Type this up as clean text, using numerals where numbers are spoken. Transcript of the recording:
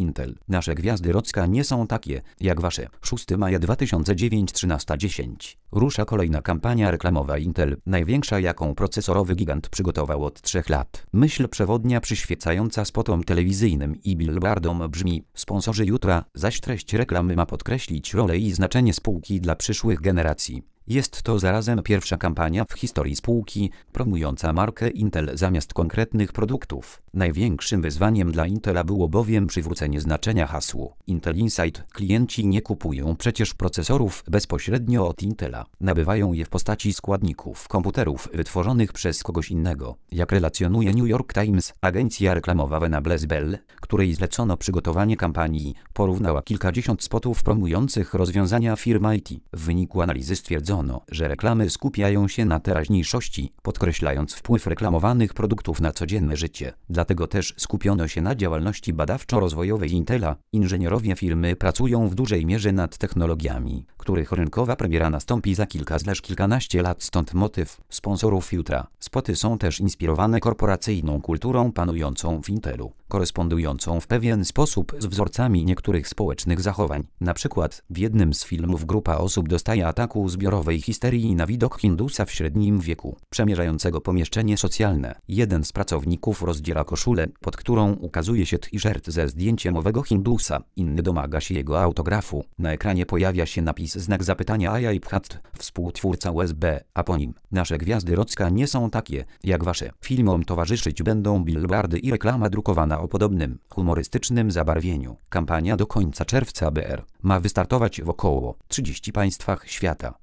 Intel. Nasze gwiazdy Rocka nie są takie, jak wasze. 6 maja 2009 13:10. Rusza kolejna kampania reklamowa Intel, największa jaką procesorowy gigant przygotował od 3 lat. Myśl przewodnia przyświecająca spotom telewizyjnym i billboardom brzmi: sponsorzy jutra, zaś treść reklamy ma podkreślić rolę i znaczenie spółki dla przyszłych generacji. Jest to zarazem pierwsza kampania w historii spółki promująca markę Intel zamiast konkretnych produktów. Największym wyzwaniem dla Intela było bowiem przywrócenie znaczenia hasłu Intel Inside. Klienci nie kupują przecież procesorów bezpośrednio od Intela. Nabywają je w postaci składników komputerów wytworzonych przez kogoś innego. Jak relacjonuje New York Times, agencja reklamowa Venables Bell, której zlecono przygotowanie kampanii, porównała kilkadziesiąt spotów promujących rozwiązania firm IT. W wyniku analizy stwierdzono, że reklamy skupiają się na teraźniejszości, podkreślając wpływ reklamowanych produktów na codzienne życie. Dlatego też skupiono się na działalności badawczo-rozwojowej Intela. Inżynierowie firmy pracują w dużej mierze nad technologiami, których rynkowa premiera nastąpi za kilkanaście lat, stąd motyw sponsorów jutra. Spoty są też inspirowane korporacyjną kulturą panującą w Intelu, korespondującą w pewien sposób z wzorcami niektórych społecznych zachowań. Na przykład w jednym z filmów grupa osób dostaje ataku zbiorowej histerii na widok Hindusa w średnim wieku, przemierzającego pomieszczenie socjalne. Jeden z pracowników rozdziela koszulę, pod którą ukazuje się t-shirt ze zdjęciem owego Hindusa. Inny domaga się jego autografu. Na ekranie pojawia się napis znak zapytania Ajay Bhatt, współtwórca USB, a po nim: nasze gwiazdy Rocka nie są takie, jak wasze. Filmom towarzyszyć będą billboardy i reklama drukowana o podobnym, humorystycznym zabarwieniu. Kampania do końca czerwca ma wystartować w około 30 państwach świata.